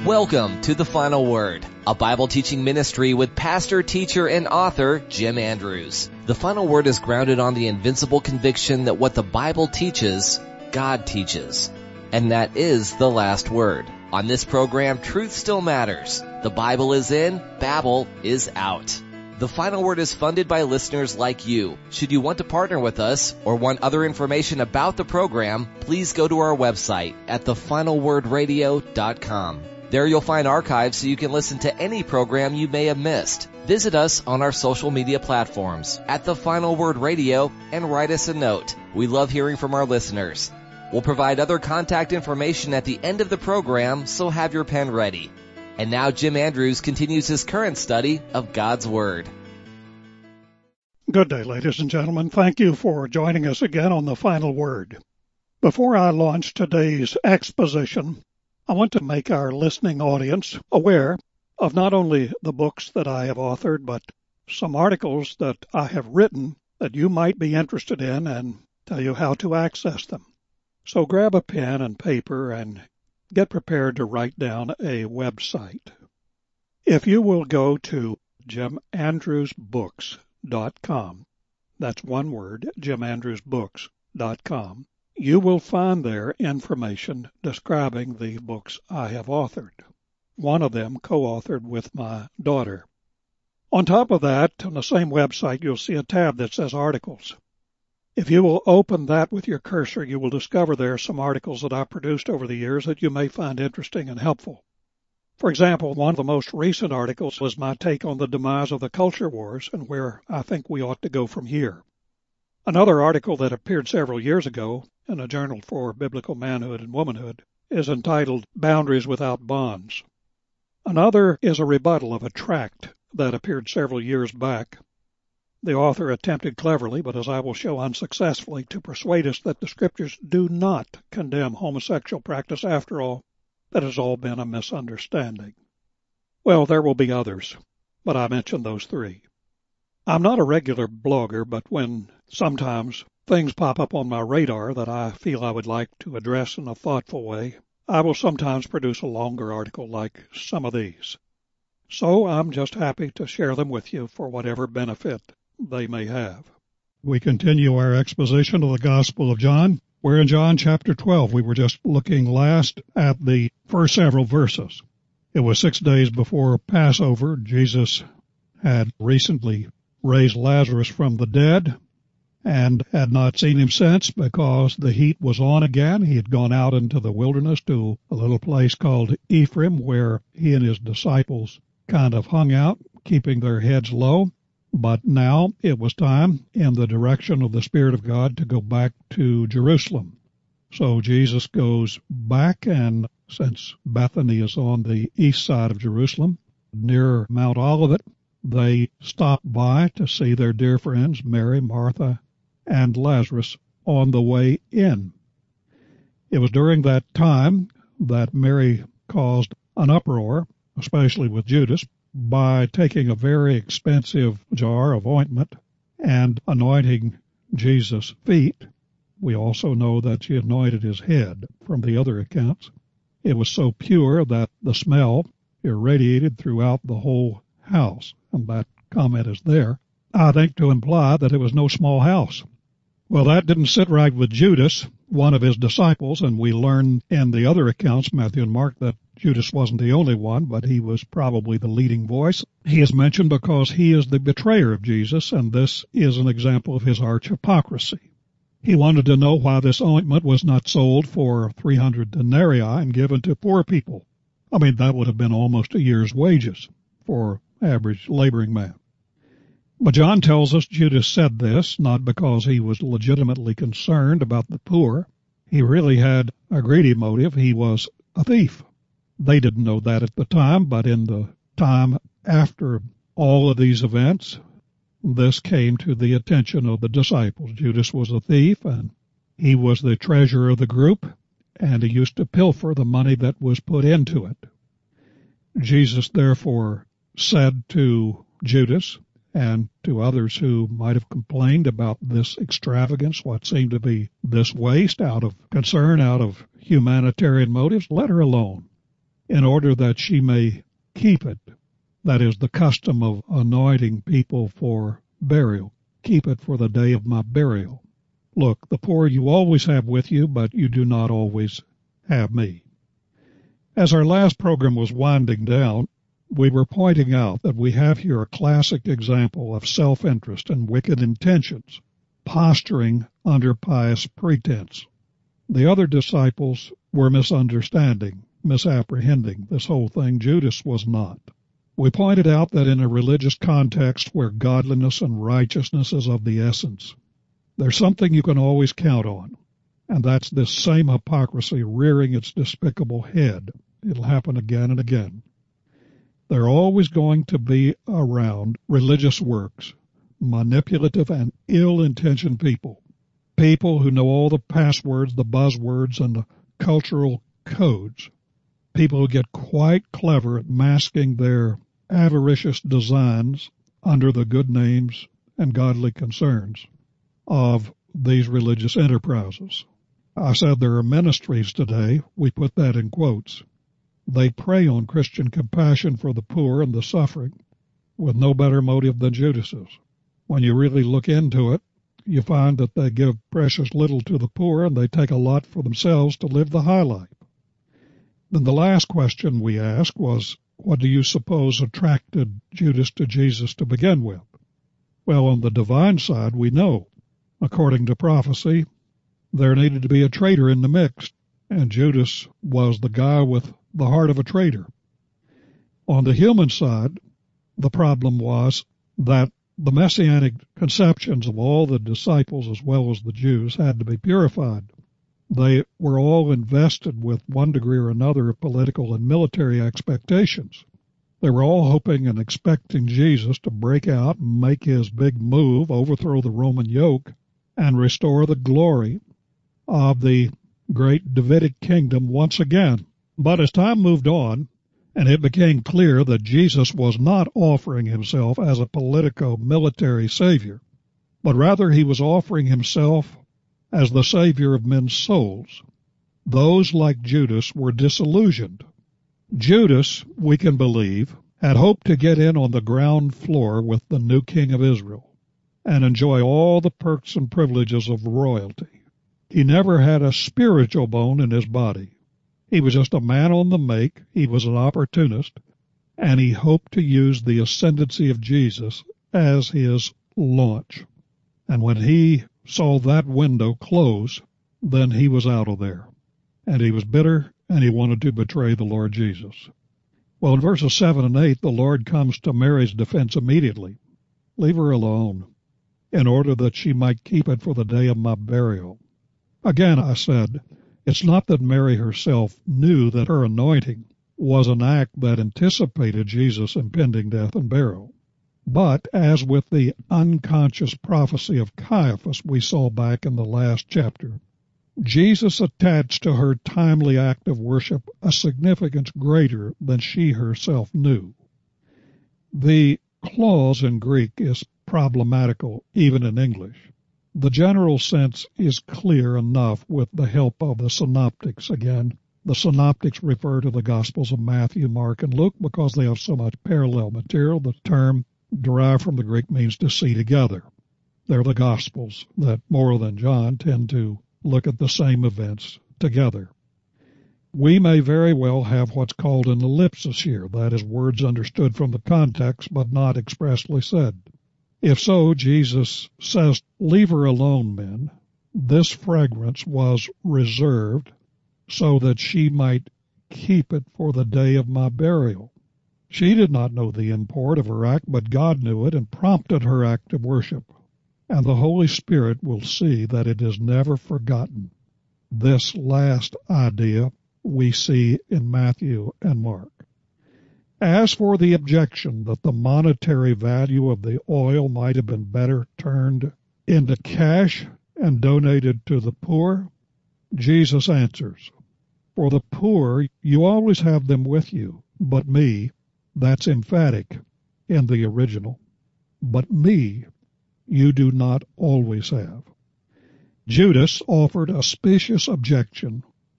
Welcome to The Final Word, a Bible teaching ministry with pastor, teacher, and author Jim Andrews. The Final Word is grounded on the invincible conviction that what the Bible teaches, God teaches. And that is the last word. On this program, truth still matters. The Bible is in, Babel is out. The Final Word is funded by listeners like you. Should you want to partner with us or want other information about the program, please go to our website at thefinalwordradio.com. There you'll find archives so you can listen to any program you may have missed. Visit us on our social media platforms at The Final Word Radio and write us a note. We love hearing from our listeners. We'll provide other contact information at the end of the program, so have your pen ready. And now Jim Andrews continues his current study of God's Word. Good day, ladies and gentlemen. Thank you for joining us again on The Final Word. Before I launch today's exposition, I want to make our listening audience aware of not only the books that I have authored, but some articles that I have written that you might be interested in and tell you how to access them. So grab a pen and paper and get prepared to write down a website. If you will go to jimandrewsbooks.com, that's one word, jimandrewsbooks.com, you will find there information describing the books I have authored, one of them co-authored with my daughter. On top of that, on the same website, you'll see a tab that says Articles. If you will open that with your cursor, you will discover there some articles that I produced over the years that you may find interesting and helpful. For example, one of the most recent articles was my take on the demise of the culture wars and where I think we ought to go from here. Another article that appeared several years ago in a journal for biblical manhood and womanhood is entitled Boundaries Without Bonds. Another is a rebuttal of a tract that appeared several years back. The author attempted cleverly, but as I will show unsuccessfully, to persuade us that the Scriptures do not condemn homosexual practice after all, that has all been a misunderstanding. Well, there will be others, but I mentioned those three. I'm not a regular blogger, but when sometimes things pop up on my radar that I feel I would like to address in a thoughtful way, I will sometimes produce a longer article like some of these. So I'm just happy to share them with you for whatever benefit they may have. We continue our exposition of the Gospel of John. We're in John chapter 12. We were just looking last at the first several verses. It was 6 days before Passover. Jesus had recently raised Lazarus from the dead and had not seen him since because the heat was on again. He had gone out into the wilderness to a little place called Ephraim where he and his disciples kind of hung out, keeping their heads low. But now it was time, in the direction of the Spirit of God, to go back to Jerusalem. So Jesus goes back, and since Bethany is on the east side of Jerusalem, near Mount Olivet, they stop by to see their dear friends, Mary, Martha, and Lazarus, on the way in. It was during that time that Mary caused an uproar, especially with Judas, by taking a very expensive jar of ointment and anointing Jesus' feet. We also know that she anointed his head from the other accounts. It was so pure that the smell irradiated throughout the whole house, and that comment is there, I think, to imply that it was no small house. Well, that didn't sit right with Judas, one of his disciples, and we learn in the other accounts, Matthew and Mark, that Judas wasn't the only one, but he was probably the leading voice. He is mentioned because he is the betrayer of Jesus, and this is an example of his arch hypocrisy. He wanted to know why this ointment was not sold for 300 denarii and given to poor people. I mean, that would have been almost a year's wages for average laboring man. But John tells us Judas said this not because he was legitimately concerned about the poor. He really had a greedy motive. He was a thief. They didn't know that at the time, but in the time after all of these events, this came to the attention of the disciples. Judas was a thief, and he was the treasurer of the group, and he used to pilfer the money that was put into it. Jesus therefore said to Judas and to others who might have complained about this extravagance, what seemed to be this waste out of concern, out of humanitarian motives, let her alone. in order that she may keep it. That is the custom of anointing people for burial. Keep it for the day of my burial. Look, the poor you always have with you, but you do not always have me. As our last program was winding down, we were pointing out that we have here a classic example of self-interest and wicked intentions, posturing under pious pretense. The other disciples were misapprehending this whole thing. Judas was not. We pointed out that in a religious context where godliness and righteousness is of the essence, there's something you can always count on, and that's this same hypocrisy rearing its despicable head. It'll happen again and again. There are always going to be around religious works manipulative and ill-intentioned people who know all the passwords, the buzzwords, and the cultural codes, people who get quite clever at masking their avaricious designs under the good names and godly concerns of these religious enterprises. I said there are ministries today, we put that in quotes. They prey on Christian compassion for the poor and the suffering with no better motive than Judas's. When you really look into it, you find that they give precious little to the poor and they take a lot for themselves to live the high life. Then the last question we asked was, what do you suppose attracted Judas to Jesus to begin with? Well, on the divine side, we know, according to prophecy, there needed to be a traitor in the mix, and Judas was the guy with the heart of a traitor. On the human side, the problem was that the messianic conceptions of all the disciples as well as the Jews had to be purified. They were all invested with one degree or another of political and military expectations. They were all hoping and expecting Jesus to break out and make his big move, overthrow the Roman yoke, and restore the glory of the great Davidic kingdom once again. But as time moved on, and it became clear that Jesus was not offering himself as a politico-military savior, but rather he was offering himself as the savior of men's souls, those like Judas were disillusioned. Judas, we can believe, had hoped to get in on the ground floor with the new king of Israel and enjoy all the perks and privileges of royalty. He never had a spiritual bone in his body. He was just a man on the make, he was an opportunist, and he hoped to use the ascendancy of Jesus as his launch. And when he saw that window close, then he was out of there. And he was bitter, and he wanted to betray the Lord Jesus. Well, in verses 7 and 8, the Lord comes to Mary's defense immediately. Leave her alone, in order that she might keep it for the day of my burial. Again, I said, it's not that Mary herself knew that her anointing was an act that anticipated Jesus' impending death and burial. But, as with the unconscious prophecy of Caiaphas we saw back in the last chapter, Jesus attached to her timely act of worship a significance greater than she herself knew. The clause in Greek is problematical even in English. The general sense is clear enough with the help of the synoptics. Again, the synoptics refer to the Gospels of Matthew, Mark, and Luke because they have so much parallel material. The term derived from the Greek means to see together. They're the Gospels that, more than John, tend to look at the same events together. We may very well have what's called an ellipsis here, that is, words understood from the context but not expressly said. If so, Jesus says, leave her alone, men. This fragrance was reserved so that she might keep it for the day of my burial. She did not know the import of her act, but God knew it and prompted her act of worship. And the Holy Spirit will see that it is never forgotten. This last idea we see in Matthew and Mark. As for the objection that the monetary value of the oil might have been better turned into cash and donated to the poor, Jesus answers, for the poor you always have them with you, but me, that's emphatic in the original, but me you do not always have. Judas offered a specious objection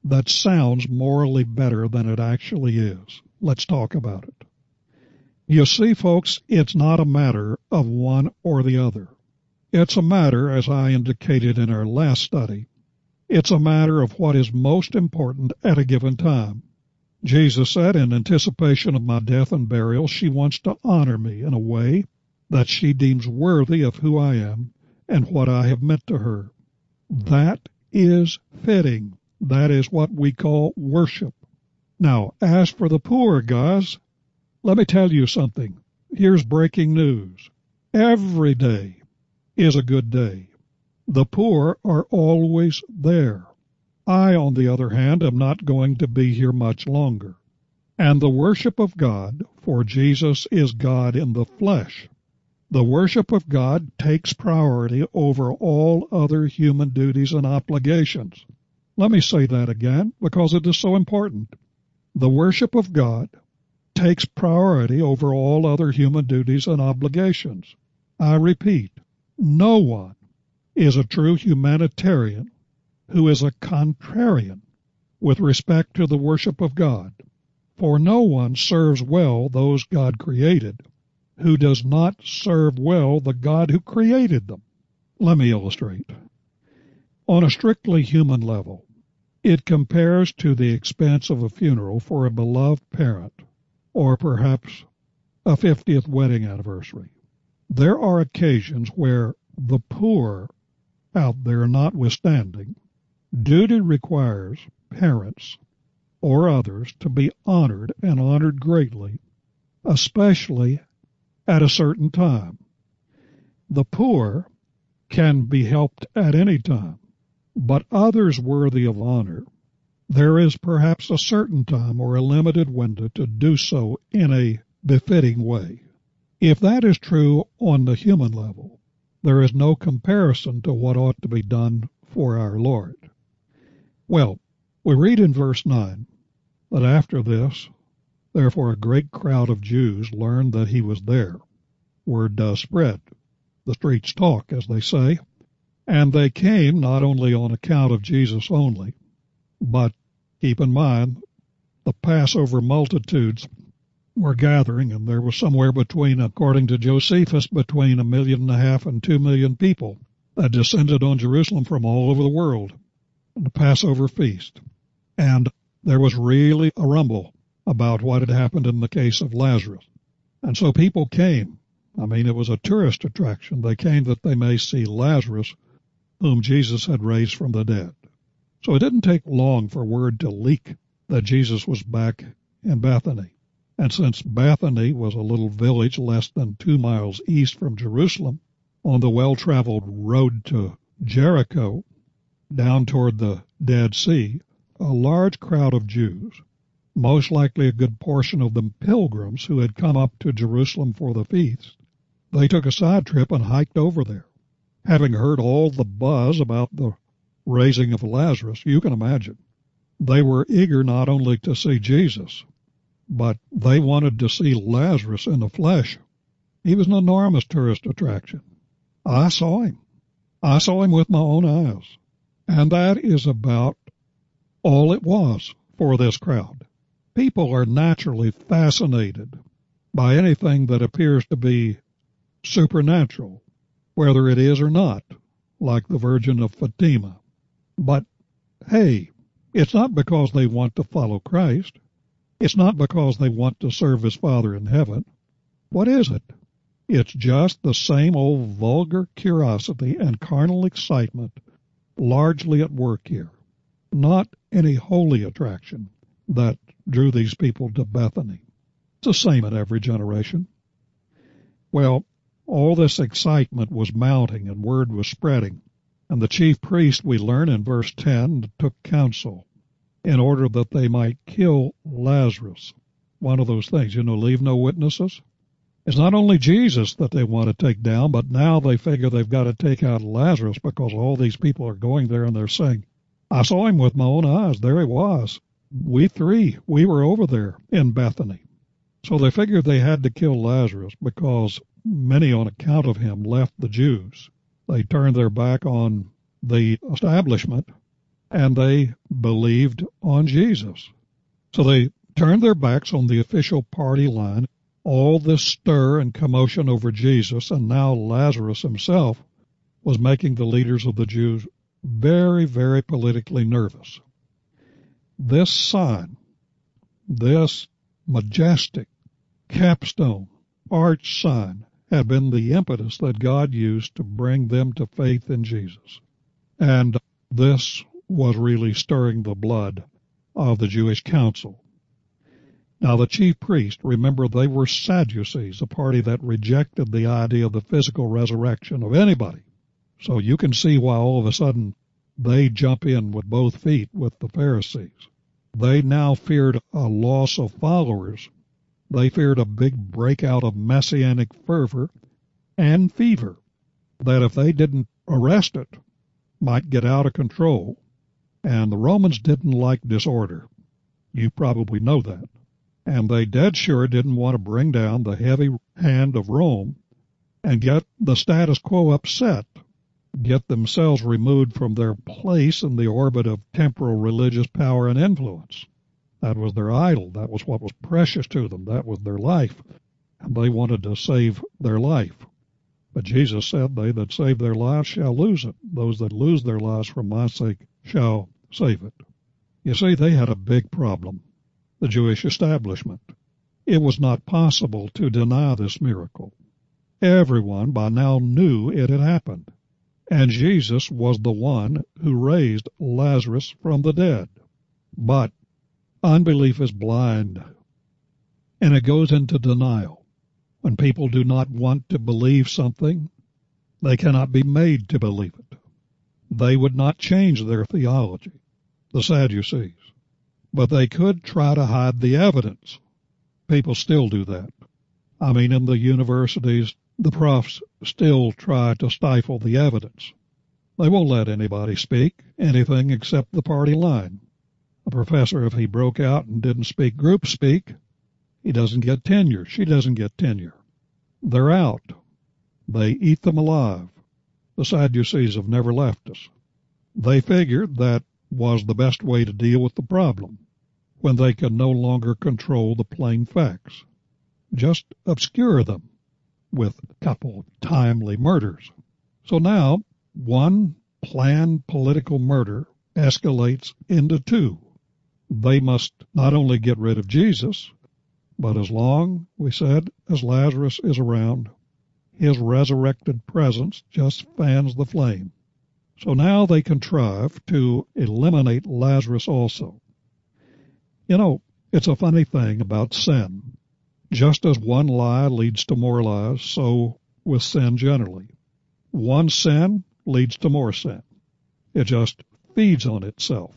that sounds morally better than it actually is. Let's talk about it. You see, folks, it's not a matter of one or the other. It's a matter, as I indicated in our last study, it's a matter of what is most important at a given time. Jesus said, in anticipation of my death and burial, she wants to honor me in a way that she deems worthy of who I am and what I have meant to her. That is fitting. That is what we call worship. Now, as for the poor, guys, let me tell you something. Here's breaking news. Every day is a good day. The poor are always there. I, on the other hand, am not going to be here much longer. And the worship of God, for Jesus is God in the flesh, the worship of God takes priority over all other human duties and obligations. Let me say that again, because it is so important. The worship of God takes priority over all other human duties and obligations. I repeat, no one is a true humanitarian who is a contrarian with respect to the worship of God. For no one serves well those God created who does not serve well the God who created them. Let me illustrate. On a strictly human level, it compares to the expense of a funeral for a beloved parent, or perhaps a 50th wedding anniversary. There are occasions where the poor out there notwithstanding, duty requires parents or others to be honored and honored greatly, especially at a certain time. The poor can be helped at any time, but others worthy of honor, there is perhaps a certain time or a limited window to do so in a befitting way. If that is true on the human level, there is no comparison to what ought to be done for our Lord. Well, we read in verse 9 that after this, therefore a great crowd of Jews learned that he was there. Word does spread. The streets talk, as they say. And they came not only on account of Jesus only, but keep in mind, the Passover multitudes were gathering, and there was somewhere between, according to Josephus, between 1.5 million and 2 million people that descended on Jerusalem from all over the world on the Passover feast. And there was really a rumble about what had happened in the case of Lazarus. And so people came. I mean, it was a tourist attraction. They came that they may see Lazarus, whom Jesus had raised from the dead. So it didn't take long for word to leak that Jesus was back in Bethany. And since Bethany was a little village less than 2 miles east from Jerusalem, on the well-traveled road to Jericho, down toward the Dead Sea, a large crowd of Jews, most likely a good portion of them pilgrims who had come up to Jerusalem for the feast, they took a side trip and hiked over there. Having heard all the buzz about the raising of Lazarus, you can imagine, they were eager not only to see Jesus, but they wanted to see Lazarus in the flesh. He was an enormous tourist attraction. I saw him. I saw him with my own eyes. And that is about all it was for this crowd. People are naturally fascinated by anything that appears to be supernatural, whether it is or not, like the Virgin of Fatima. But, hey, it's not because they want to follow Christ. It's not because they want to serve his Father in heaven. What is it? It's just the same old vulgar curiosity and carnal excitement largely at work here. Not any holy attraction that drew these people to Bethany. It's the same in every generation. Well, all this excitement was mounting and word was spreading, and the chief priest, we learn in verse 10, took counsel in order that they might kill Lazarus. One of those things, leave no witnesses. It's not only Jesus that they want to take down, but now they figure they've got to take out Lazarus because all these people are going there and they're saying, I saw him with my own eyes. There he was. We were over there in Bethany. So they figured they had to kill Lazarus because many on account of him left the Jews. They turned their back on the establishment and they believed on Jesus. So they turned their backs on the official party line, all this stir and commotion over Jesus, and now Lazarus himself was making the leaders of the Jews very, very politically nervous. This sign, this majestic capstone, arch sign, had been the impetus that God used to bring them to faith in Jesus. And this was really stirring the blood of the Jewish council. Now the chief priest, remember, they were Sadducees, a party that rejected the idea of the physical resurrection of anybody. So you can see why all of a sudden they jump in with both feet with the Pharisees. They now feared a loss of followers. They feared a big breakout of messianic fervor and fever that if they didn't arrest it might get out of control. And the Romans didn't like disorder. You probably know that. And they dead sure didn't want to bring down the heavy hand of Rome and get the status quo upset, get themselves removed from their place in the orbit of temporal religious power and influence. That was their idol. That was what was precious to them. That was their life. And they wanted to save their life. But Jesus said, "They that save their lives shall lose it. Those that lose their lives for my sake shall save it." You see, they had a big problem, the Jewish establishment. It was not possible to deny this miracle. Everyone by now knew it had happened. And Jesus was the one who raised Lazarus from the dead. But unbelief is blind, and it goes into denial. When people do not want to believe something, they cannot be made to believe it. They would not change their theology, the Sadducees, but they could try to hide the evidence. People still do that. I mean, in the universities, the profs still try to stifle the evidence. They won't let anybody speak anything except the party line. A professor, if he broke out and didn't speak group speak, he doesn't get tenure. She doesn't get tenure. They're out. They eat them alive. The Sadducees have never left us. They figured that was the best way to deal with the problem when they could no longer control the plain facts. Just obscure them with a couple of timely murders. So now, one planned political murder escalates into two. They must not only get rid of Jesus, but as long, we said, as Lazarus is around, his resurrected presence just fans the flame. So now they contrive to eliminate Lazarus also. You know, it's a funny thing about sin. Just as one lie leads to more lies, so with sin generally. One sin leads to more sin. It just feeds on itself.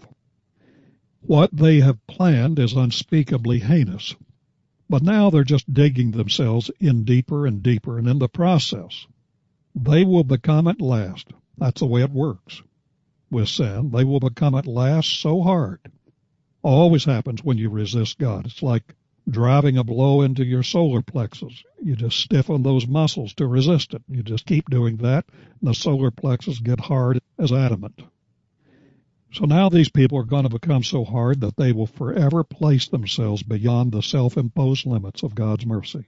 What they have planned is unspeakably heinous. But now they're just digging themselves in deeper and deeper, and in the process, they will become at last. That's the way it works with sin. They will become at last so hard. Always happens when you resist God. It's like driving a blow into your solar plexus. You just stiffen those muscles to resist it. You just keep doing that, and the solar plexus get hard as adamant. So now these people are going to become so hard that they will forever place themselves beyond the self-imposed limits of God's mercy.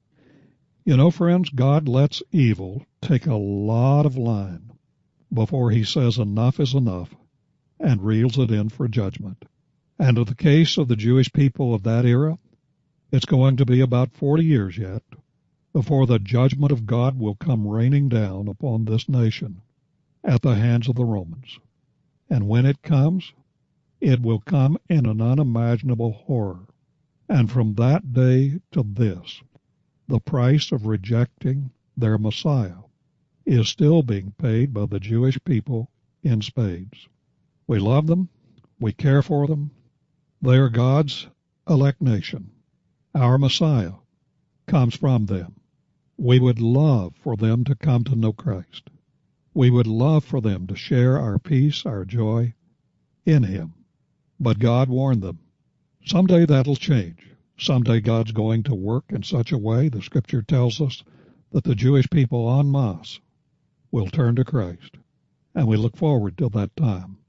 You know, friends, God lets evil take a lot of line before he says enough is enough and reels it in for judgment. And in the case of the Jewish people of that era, it's going to be about 40 years yet before the judgment of God will come raining down upon this nation at the hands of the Romans. And when it comes, it will come in an unimaginable horror. And from that day to this, the price of rejecting their Messiah is still being paid by the Jewish people in spades. We love them. We care for them. They are God's elect nation. Our Messiah comes from them. We would love for them to come to know Christ. We would love for them to share our peace, our joy in him. But God warned them. Someday that'll change. Someday God's going to work in such a way, the Scripture tells us, that the Jewish people en masse will turn to Christ. And we look forward to that time.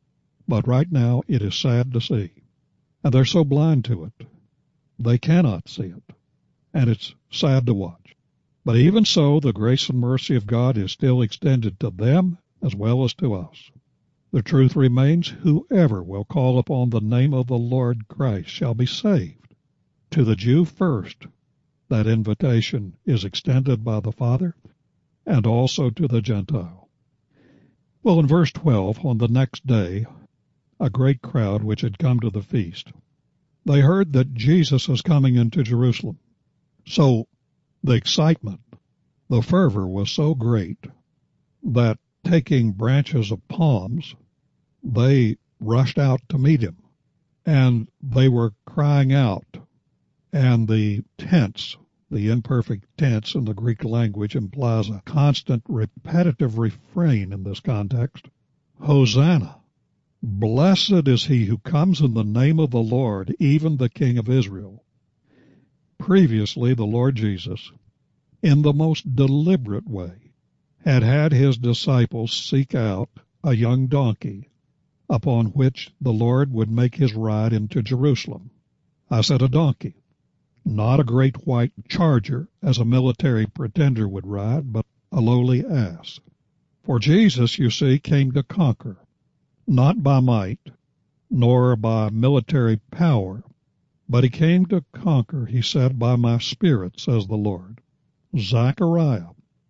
But right now it is sad to see. And they're so blind to it. They cannot see it. And it's sad to watch. But even so, the grace and mercy of God is still extended to them as well as to us. The truth remains, whoever will call upon the name of the Lord Christ shall be saved. To the Jew first, that invitation is extended by the Father, and also to the Gentile. Well, in verse 12, on the next day, a great crowd which had come to the feast, they heard that Jesus was coming into Jerusalem. So the excitement, the fervor was so great that taking branches of palms, they rushed out to meet him, and they were crying out, and the tense, the imperfect tense in the Greek language implies a constant repetitive refrain in this context. Hosanna! Blessed is he who comes in the name of the Lord, even the King of Israel. Previously, the Lord Jesus, in the most deliberate way, had his disciples seek out a young donkey upon which the Lord would make his ride into Jerusalem. I said a donkey, not a great white charger as a military pretender would ride, but a lowly ass. For Jesus, you see, came to conquer, not by might, nor by military power, but he came to conquer, he said, by my Spirit, says the Lord. Zechariah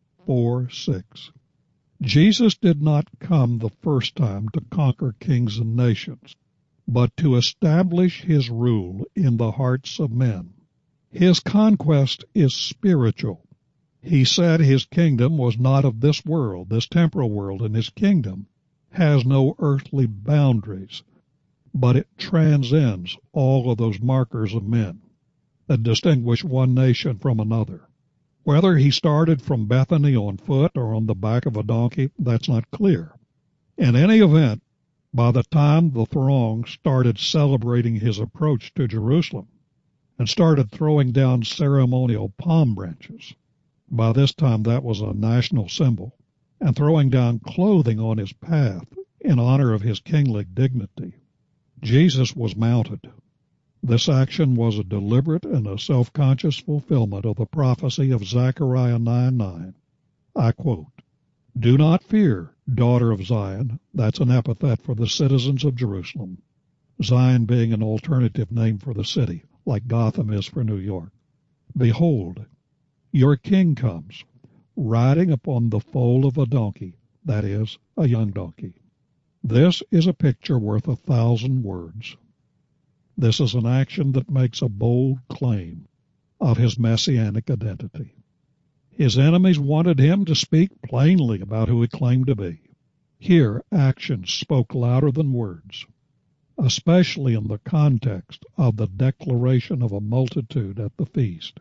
4:6. Jesus did not come the first time to conquer kings and nations, but to establish his rule in the hearts of men. His conquest is spiritual. He said his kingdom was not of this world, this temporal world, and his kingdom has no earthly boundaries, but it transcends all of those markers of men that distinguish one nation from another. Whether he started from Bethany on foot or on the back of a donkey, that's not clear. In any event, by the time the throng started celebrating his approach to Jerusalem and started throwing down ceremonial palm branches, by this time that was a national symbol, and throwing down clothing on his path in honor of his kingly dignity, Jesus was mounted. This action was a deliberate and a self-conscious fulfillment of the prophecy of Zechariah 9:9. I quote, "Do not fear, daughter of Zion." That's an epithet for the citizens of Jerusalem. Zion being an alternative name for the city, like Gotham is for New York. "Behold, your king comes, riding upon the foal of a donkey," that is, a young donkey. This is a picture worth 1,000 words. This is an action that makes a bold claim of his messianic identity. His enemies wanted him to speak plainly about who he claimed to be. Here, actions spoke louder than words, especially in the context of the declaration of a multitude at the feast.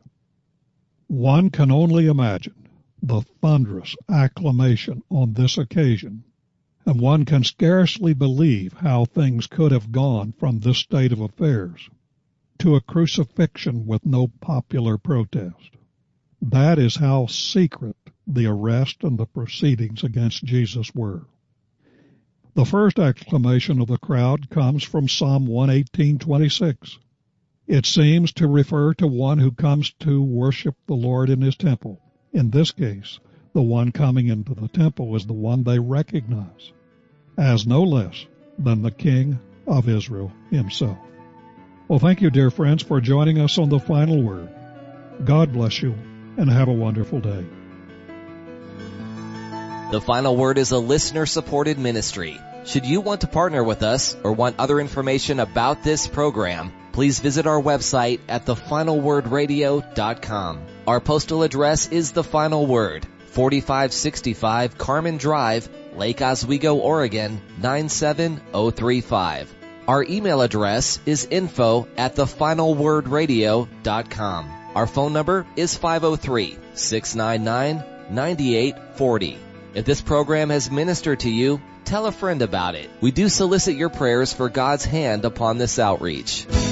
One can only imagine the thunderous acclamation on this occasion, and one can scarcely believe how things could have gone from this state of affairs to a crucifixion with no popular protest. That is how secret the arrest and the proceedings against Jesus were. The first exclamation of the crowd comes from Psalm 118:26. It seems to refer to one who comes to worship the Lord in his temple. In this case, the one coming into the temple is the one they recognize as no less than the King of Israel himself. Well, thank you, dear friends, for joining us on The Final Word. God bless you, and have a wonderful day. The Final Word is a listener-supported ministry. Should you want to partner with us or want other information about this program, please visit our website at thefinalwordradio.com. Our postal address is The Final Word, 4565 Carmen Drive, Lake Oswego, Oregon, 97035. Our email address is info@thefinalwordradio.com. Our phone number is 503-699-9840. If this program has ministered to you, tell a friend about it. We do solicit your prayers for God's hand upon this outreach.